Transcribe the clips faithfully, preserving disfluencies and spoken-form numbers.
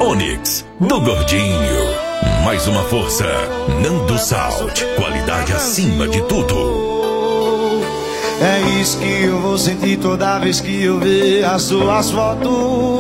Onix, do Gordinho. Mais uma força. Nando Salt, qualidade acima de tudo. É isso que eu vou sentir toda vez que eu ver as suas fotos.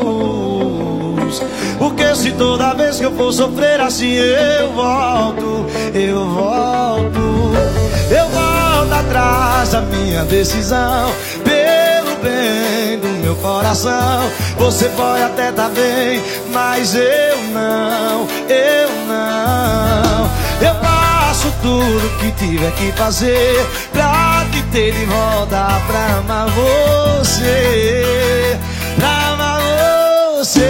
Porque se toda vez que eu for sofrer assim eu volto, eu volto, eu volto atrás da minha decisão. Pelo bem do meu coração, você pode até tá bem, mas eu não, eu não. Eu faço tudo que tiver que fazer pra te ter de volta, pra amar você, pra amar você.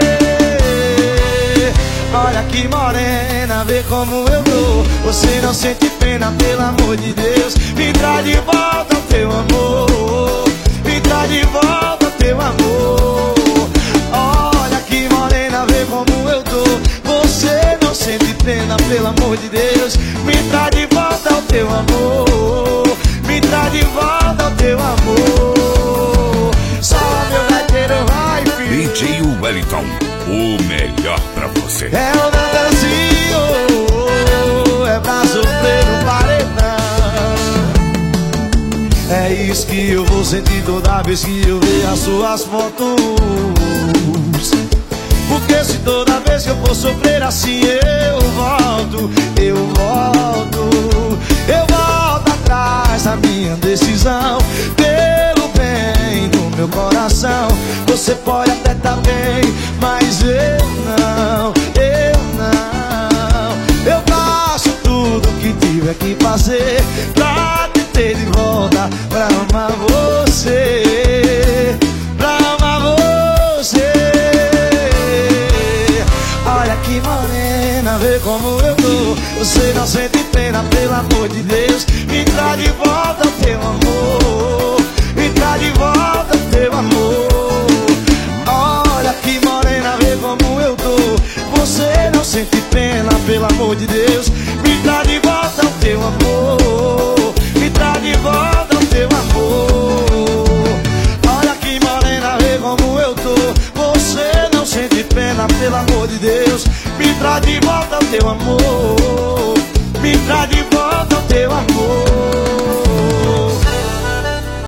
Olha que morena, vê como eu tô. Você não sente pena, pelo amor de Deus. Me traz de volta o teu amor, me traz de volta o teu amor. Olha que morena, vê como eu tô. Você não sente pena, pelo amor de Deus. Me traz de volta o teu amor, me traz de volta o teu amor. Só meu gaiteiro vai, filho. D J Wellington, o melhor pra você. É o Nandanzinho, é pra sofrer no paredão. É isso que eu vou sentir toda vez que eu ver as suas fotos. Porque se toda vez que eu for sofrer assim eu volto, eu volto, eu volto atrás da minha decisão. Pelo bem do meu coração, você pode até tá bem, mas eu não, eu não. Eu faço tudo que tiver que fazer pra te ter de volta, pra amar você, pra amar você. Olha que morena, vê como eu tô. Você não sente pena, pelo amor de Deus. Me traz de volta o teu amor, me traz de volta o teu amor. Olha que morena, vê como eu tô. Você não sente pena, pelo amor de Deus. Me traz de volta o teu amor, me traz de volta o teu amor. Olha que morena, vê como eu tô. Você não sente pena, pelo amor de Deus. Me traz de volta o teu amor, me traz de